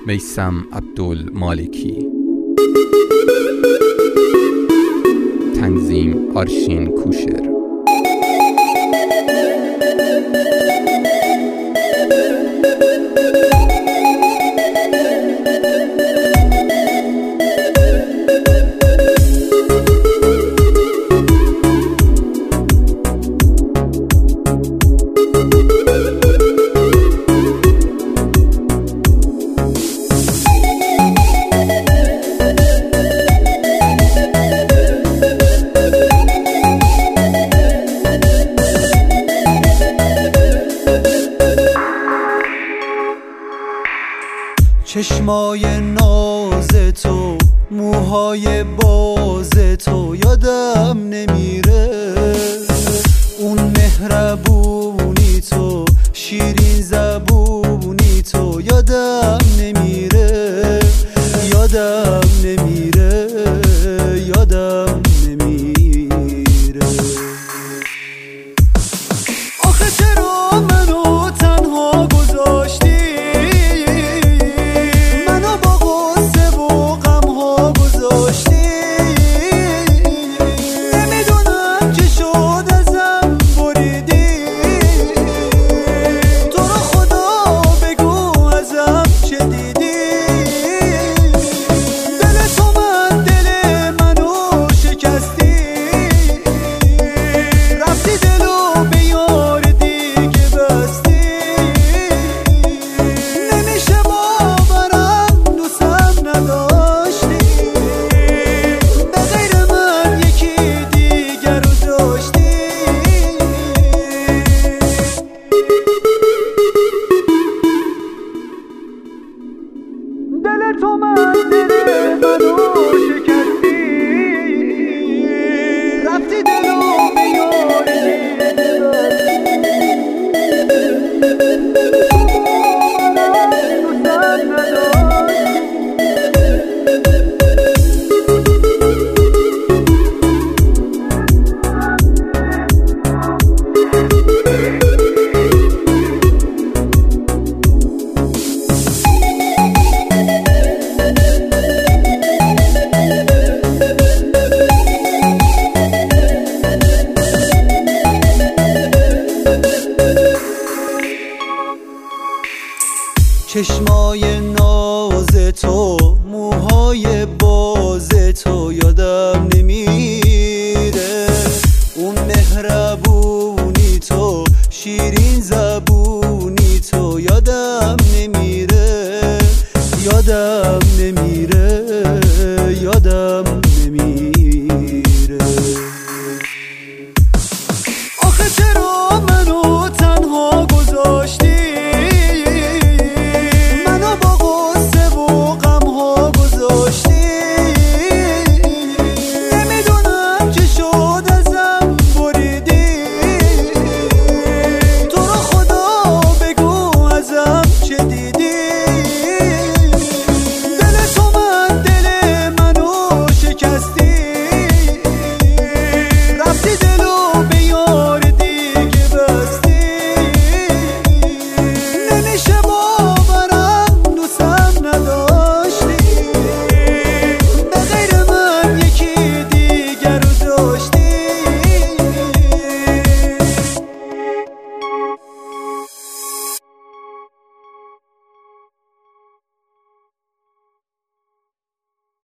میثم عبدالمالکی. تنظیم آرشین کوشر. چشمای ناز تو، موهای باز تو یادم نمیره. اون مهربونی تو، شیرین زبونی تو یادم نمیره. یادم نمیره، یادم نمیره. آخه چرا منو تنها گذاشتی؟ دل تو من دل منو شکستی، رفتی دلو به یاری چشمای ناز تو، موهای باز تو یادم نمیره. اون مهربونی تو، شیرین زبونی تو یادم نمیره. یادم نمیره، یادم نمیره. آخه چرا منو تنها گذاشتی؟